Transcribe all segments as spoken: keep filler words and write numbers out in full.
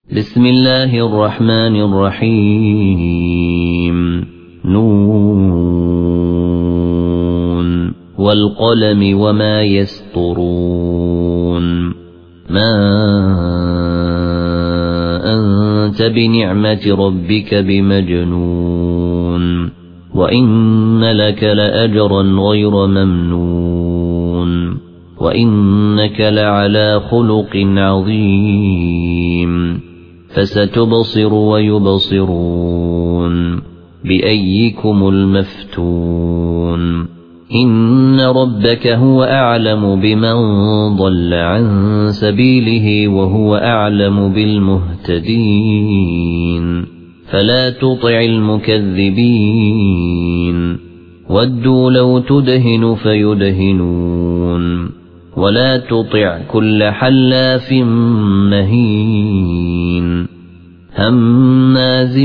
بسم الله الرحمن الرحيم. نون والقلم وما يسطرون. ما أنت بنعمة ربك بمجنون، وإن لك لأجرا غير ممنون، وإنك لعلى خلق عظيم. فستبصر ويبصرون بأيكم المفتون. إن ربك هو أعلم بمن ضل عن سبيله وهو أعلم بالمهتدين. فلا تطع المكذبين، ودوا لو تدهن فيدهنون، ولا تطع كل حلاف مهين هماز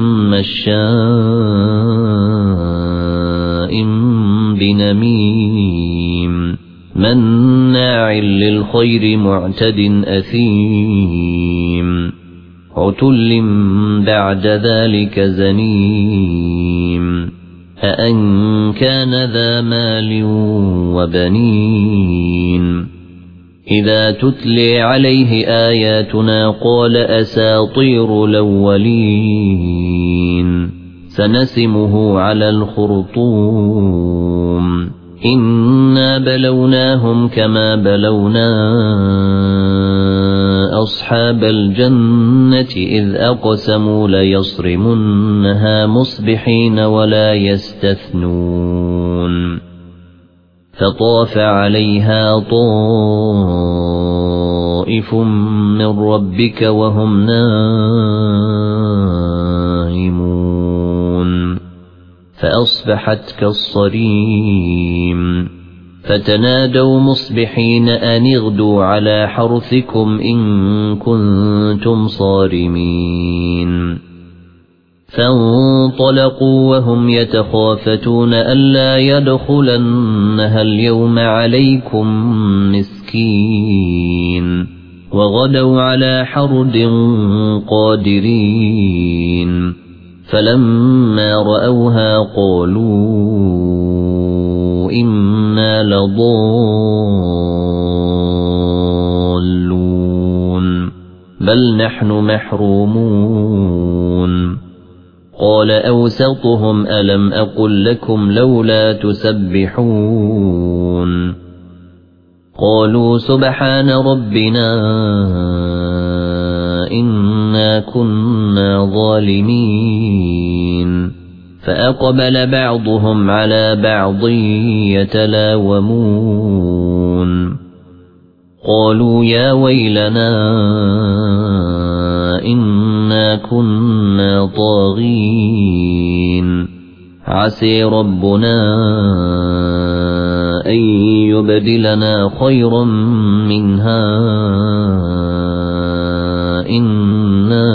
مشاء بنميم مناع للخير معتد أثيم عتل بعد ذلك زنيم. أأن كان ذا مال وبنين إذا تتلي عليه آياتنا قال أساطير الأولين. سنسمه على الخرطوم. إنا بلوناهم كما بلونا أصحاب الجنة إذ أقسموا ليصرمنها مصبحين ولا يستثنون. فطاف عليها طائف من ربك وهم نائمون، فأصبحت كالصريم. فتنادوا مصبحين أن اغدوا على حرثكم إن كنتم صارمين. فانطلقوا وهم يتخافتون ألا يدخلنها اليوم عليكم مسكين، وغدوا على حرد قادرين. فلما رأوها قالوا إنا لضالون بل نحن محرومون. قال أوسطهم ألم أقل لكم لولا تسبحون. قالوا سبحان ربنا إنا كنا ظالمين. فأقبل بعضهم على بعض يتلاومون. قالوا يا ويلنا إنا كنا طاغين. عسى ربنا أن يبدلنا خيرا منها إنا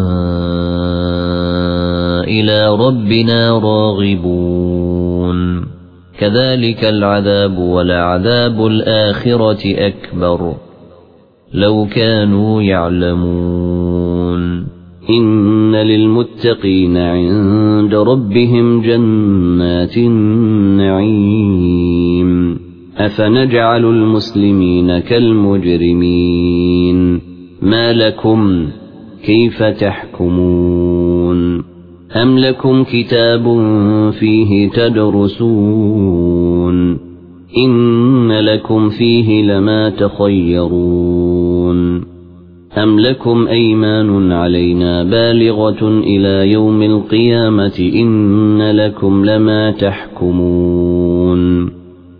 إلى ربنا راغبون. كذلك العذاب ولعذاب الآخرة أكبر لو كانوا يعلمون. إن للمتقين عند ربهم جنات النعيم. أفنجعل المسلمين كالمجرمين. ما لكم كيف تحكمون؟ أم لكم كتاب فيه تدرسون؟ إن لكم فيه لما تخيرون. أم لكم أيمان علينا بالغة إلى يوم القيامة إن لكم لما تحكمون.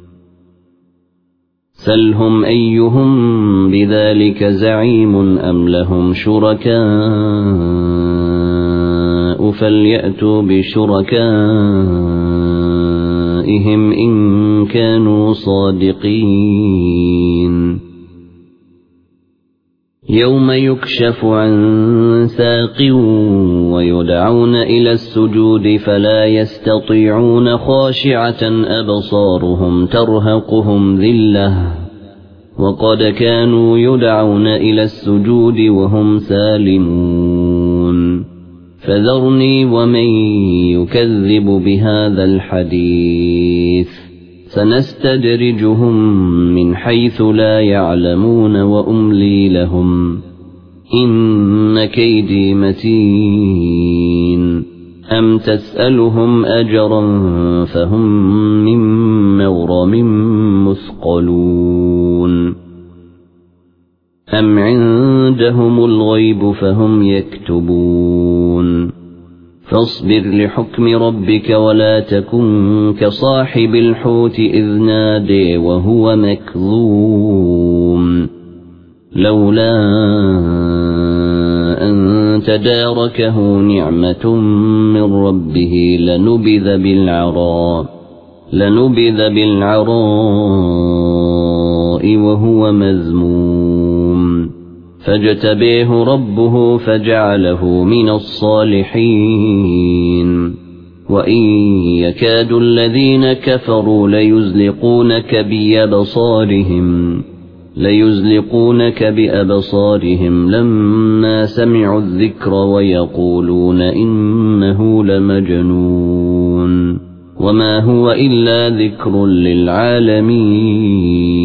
سلهم أيهم بذلك زعيم أم لهم شركاء فليأتوا بشركائهم إن كانوا صادقين. يوم يكشف عن ساق ويدعون إلى السجود فلا يستطيعون خاشعة أبصارهم ترهقهم ذلة وقد كانوا يدعون إلى السجود وهم سالمون فذرني ومن يكذب بهذا الحديث سنستدرجهم من حيث لا يعلمون وأملي لهم إن كيدي متين أم تسألهم أجرا فهم من مغرم مثقلون أم عندهم الغيب فهم يكتبون فاصبر لحكم ربك ولا تكن كصاحب الحوت إذ نادي وهو مكظوم لولا أن تداركه نعمة من ربه لنبذ بالعراء لنبذ بالعراء وهو مذموم فاجتبيه ربه فجعله من الصالحين وإن يكاد الذين كفروا ليزلقونك بأبصارهم ليزلقونك بأبصارهم لما سمعوا الذكر ويقولون إنه لمجنون وما هو إلا ذكر للعالمين